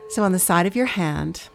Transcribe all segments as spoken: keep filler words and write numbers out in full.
So on the side of your hand,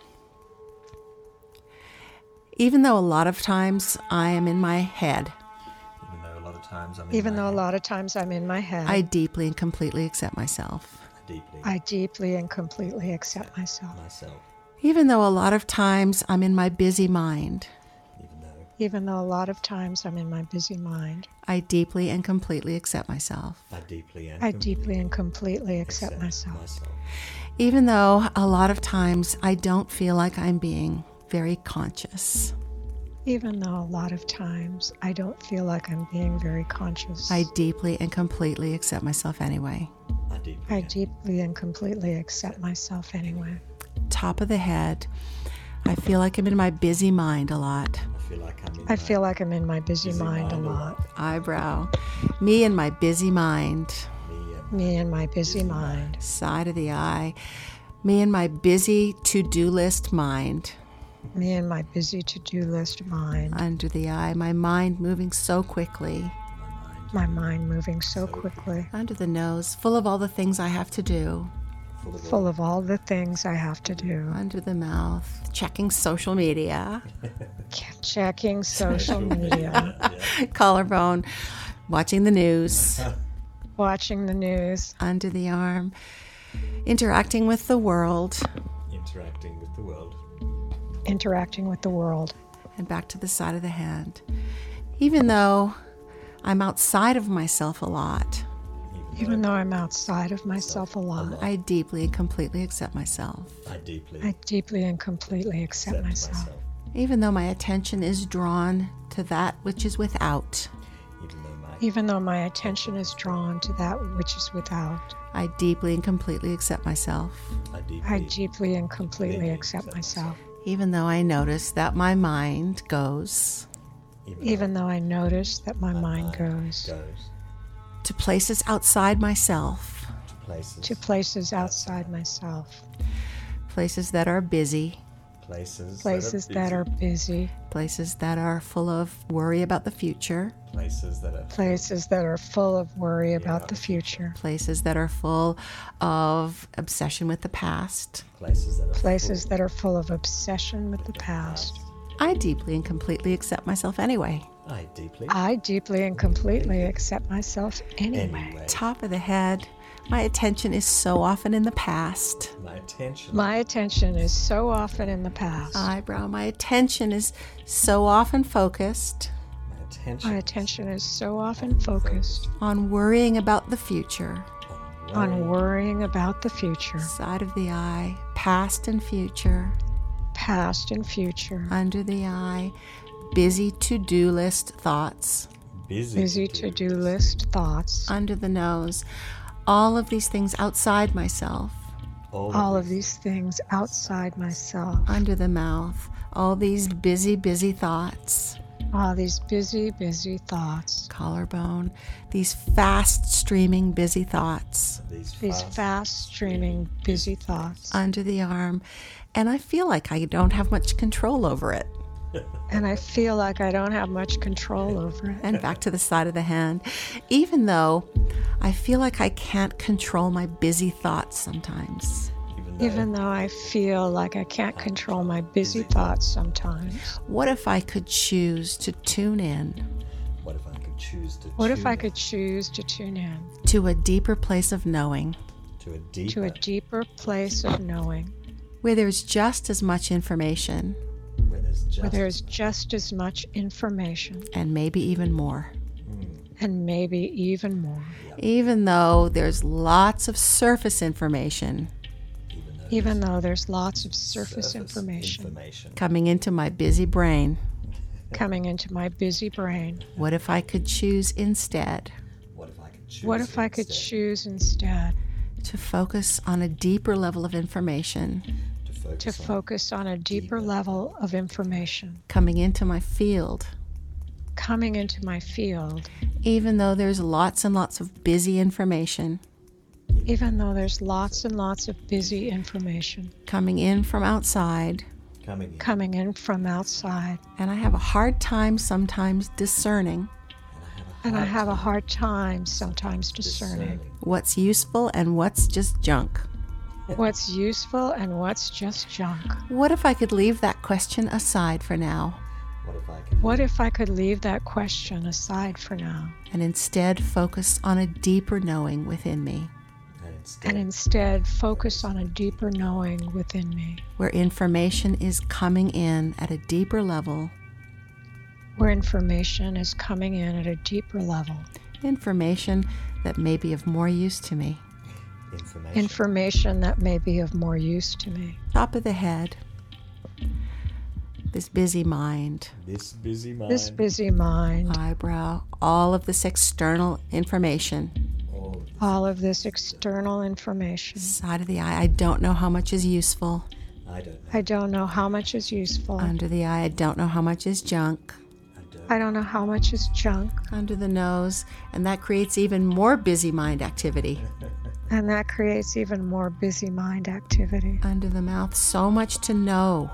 even though a lot of times I am in my head, Even though a lot of times I'm in Even my though a head, lot of times I'm in my head, I deeply and completely accept myself. I deeply I deeply and completely accept myself. myself, Even though a lot of times I'm in my busy mind, even though Even though a lot of times I'm in my busy mind, I deeply and completely accept myself. I deeply and I completely deeply and completely accept myself. myself. Even though a lot of times I don't feel like I'm being very conscious, Even though a lot of times I don't feel like I'm being very conscious, I deeply and completely accept myself anyway. I deeply I and deeply and completely accept myself anyway. Top of the head, I feel like I'm in my busy mind a lot. I feel like I'm in I my feel like I'm in my busy, busy mind, a mind a lot. Eyebrow, me and my busy mind. me and Me and my busy, busy mind. Side of the eye, me and my busy to-do list mind. Me and my busy to-do list mind. Under the eye, my mind moving so quickly. my mind My mind moving so quickly. Under the nose, full of all the things I have to do. full of Full of all the things I have to do. Under the mouth, checking social media. Checking social media. Collarbone, watching the news. Watching the news. Under the arm, interacting with the world. interacting with the world. Interacting with the world. And back to the side of the hand. Even though I'm outside of myself a lot, Even though I'm outside of myself a lot, I deeply and completely accept myself. I deeply I deeply and completely accept accept myself. myself. Even though my attention is drawn to that which is without, Even though my Even though my attention is drawn to that which is without, I deeply and completely accept myself. I deeply I deeply and completely accept myself. Even though I notice that my mind goes Even though I notice that my mind goes goes to places outside myself, to places to places outside myself, places that are busy, places places that are busy, places that are full of worry about the future, places that are places that are full of worry about the future, places that are full of obsession with the past. places that are places that are full of obsession with the past. I deeply and completely accept myself anyway. I deeply I deeply and completely accept myself anyway. anyway. Top of the head, my attention is so often in the past. My attention My attention is so often in the past. Eyebrow, my attention is so often focused my attention My attention is so often focused on worrying about the future. on worrying about the future, Side of the eye, past and future. past and future, Under the eye, busy to-do list thoughts. busy, busy to-do list thoughts, Under the nose, all of these things outside myself. all, all of these things outside myself, Under the mouth, all these busy, busy thoughts. all these busy, busy thoughts, Collarbone, these fast streaming busy thoughts. these these fast, fast streaming busy thoughts. Under the arm, and I feel like I don't have much control over it. And I feel like I don't have much control over it. And back to the side of the hand, even though I feel like I can't control my busy thoughts sometimes. even though Even though I feel like I can't control my busy thoughts sometimes. What if I could choose to tune in what if I could choose to What if tune I could choose to tune in to a deeper place of knowing, to a deeper to a deeper place of knowing, where there's just as much information where there's just where there's just as much information and maybe even more? and maybe even more, Even though there's lots of surface information even though even there's though there's lots of surface surface information information. coming into my busy brain, coming into my busy brain. what if I could choose instead What if I could choose What if I could instead choose instead to focus on a deeper level of information to focus to on focus on a deeper level of information coming into my field, coming into my field, even though there's lots and lots of busy information even though there's lots and lots of busy information coming in from outside, coming in coming in from outside, and I have a hard time sometimes discerning and I have a hard time sometimes discerning discerning what's useful and what's just junk. What's useful and what's just junk? What if I could leave that question aside for now What if I could? What if I could leave that question aside for now and instead focus on a deeper knowing within me, And instead, and instead focus on a deeper knowing within me, where information is coming in at a deeper level, where information is coming in at a deeper level, information that may be of more use to me. information. information that may be of more use to me. Top of the head, this busy mind, This busy mind. This busy mind, eyebrow, all of this external information, All of this. all of this external information. side of the eye, I don't know how much is useful. I don't know. I don't know how much is useful. Under the eye, I don't know how much is junk. I don't. I don't know how much is junk. Under the nose, and that creates even more busy mind activity. And that creates even more busy mind activity. Under the mouth, so much to know.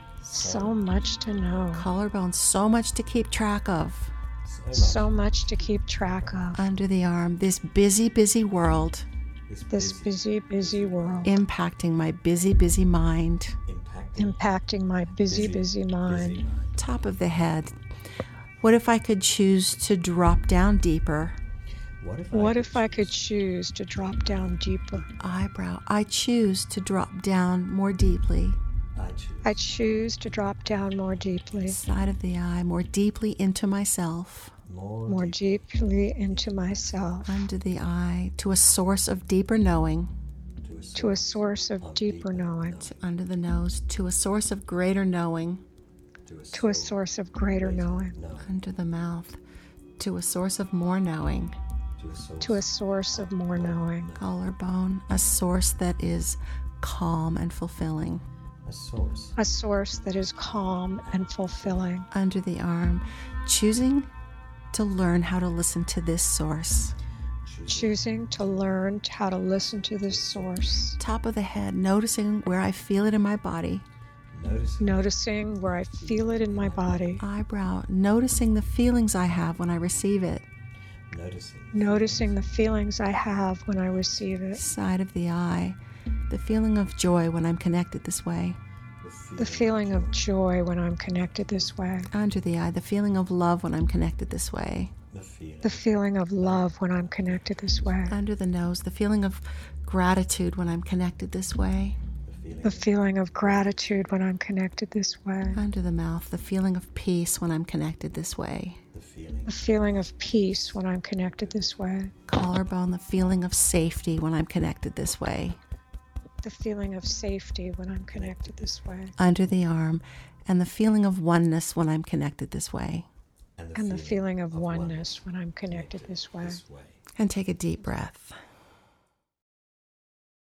So much to know. Collarbone, so much to keep track of. So much. So much to keep track of. Under the arm, this busy, busy world This This busy, busy world impacting my busy, busy mind. impacting. impacting my busy, busy mind. Busy mind. Top of the head, what if I could choose to drop down deeper? What if I What could if I could choose- choose to drop down deeper? Eyebrow, I choose to drop down more deeply. I choose. I choose to drop down more deeply, Side of the eye, more deeply into myself. more, more deep deeply into myself, Under the eye, to a source of deeper knowing. to a source, to a source of deeper knowing, Under the nose, to a source of greater knowing. to a, to a source of greater knowing, knowing, Under the mouth, to a source of more knowing. to a source, to a source of more knowing, Collarbone, a source that is calm and fulfilling. a source, a source that is calm and fulfilling. Under the arm, choosing to learn how to listen to this source. choosing, Choosing to learn how to listen to this source, Top of the head, noticing where I feel it in my body. noticing, noticing where I feel it in my body, Eyebrow, noticing the feelings I have when I receive it. noticing, noticing the feelings I have when I receive it, Side of the eye, the feeling of joy when I'm connected this way. the feeling of joy when I'm connected this way, Under the eye, the feeling of love when I'm connected this way. the feeling, the feeling of love when I'm connected this way, Under the nose, the feeling of gratitude when I'm connected this way. the feeling, the feeling of gratitude when I'm connected this way, Under the mouth, the feeling of peace when I'm connected this way. the feeling, the feeling of peace when I'm connected this way, Collarbone, the feeling of safety when I'm connected this way. the feeling of safety when I'm connected this way, Under the arm, and the feeling of oneness when I'm connected this way. and the feeling of oneness when I'm connected this way. this way. And take a deep breath.